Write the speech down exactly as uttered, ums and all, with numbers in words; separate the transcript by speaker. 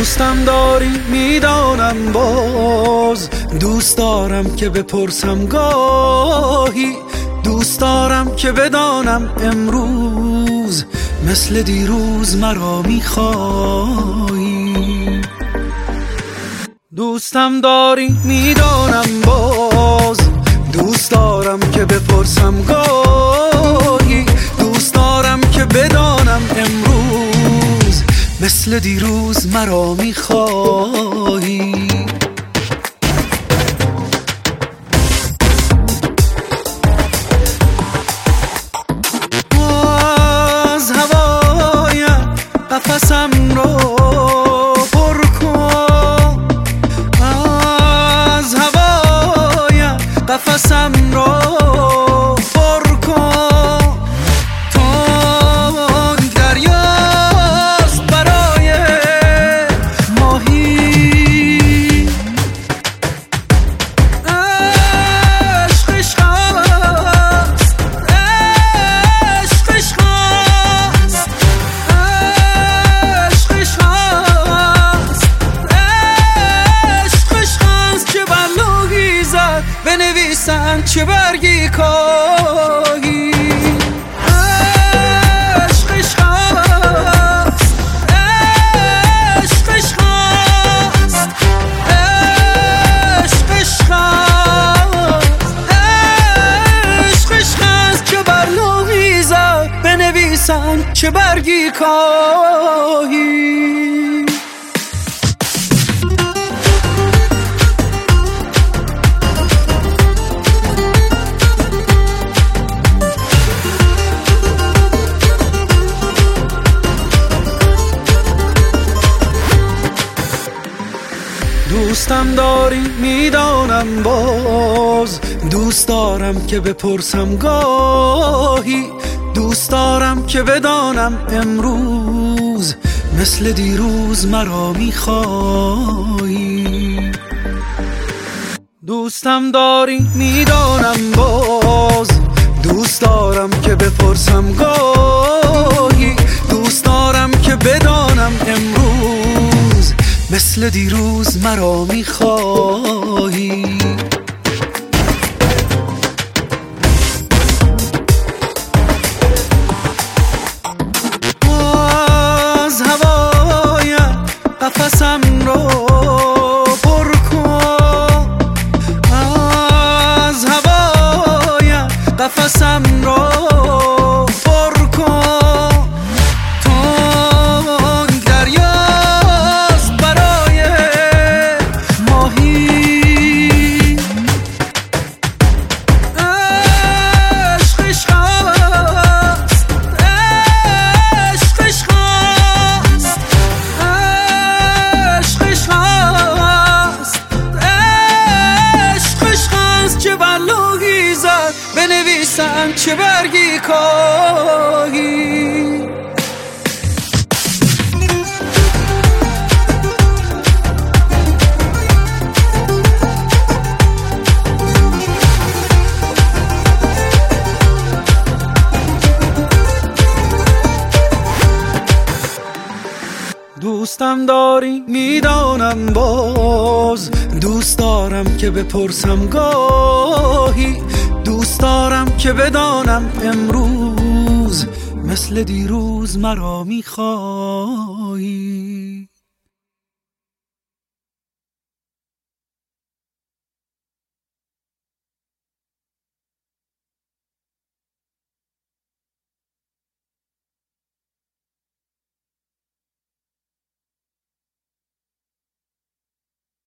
Speaker 1: دوستم داری میدانم باز، دوست دارم که بپرسم گاهی، دوست دارم که بدانم امروز مثل دیروز مرا میخوایی. دوستم داری میدانم باز، دوست دارم که بپرسم گاهی، دوست دارم که بدانم امروز مثل دیروز مرا میخوایی. از هوای قفسم رو پر کن، از هوای قفسم رو پر کن، تا دریاست برای ماهی. عشق عشق است، عشق عشق است، عشق عشق است، عشق عشق است. چه بر لوحی زد بنویسن چه برگی کاهی. عشق عشق است، عشق عشق است، عشق عشق است، عشق عشق است. چه بر لوحی زد بنویسن چه برگی کاهی. دوستم داری میدانم باز، دوست دارم که بپرسم گاهی، دوست دارم که بدانم امروز مثل دیروز مرا میخوایی. دوستم داری میدانم باز، دوست دارم که بپرسم گاهی، دوست دارم که بدانم امروز مثل دیروز مرا میخوایی. از هوای قفسم رو پر کن، از هوای قفسم رو پر کن، تا دریاست برای ماهی. عشق عشق است، عشق عشق است، عشق عشق است، عشق عشق است. چه بر لوحی زد بنویسن چه برگی کاهی. دوستم داری میدانم باز، دوست دارم که بپرسم گاهی، دوست دارم که بدانم امروز مثل دیروز مرا میخوایی.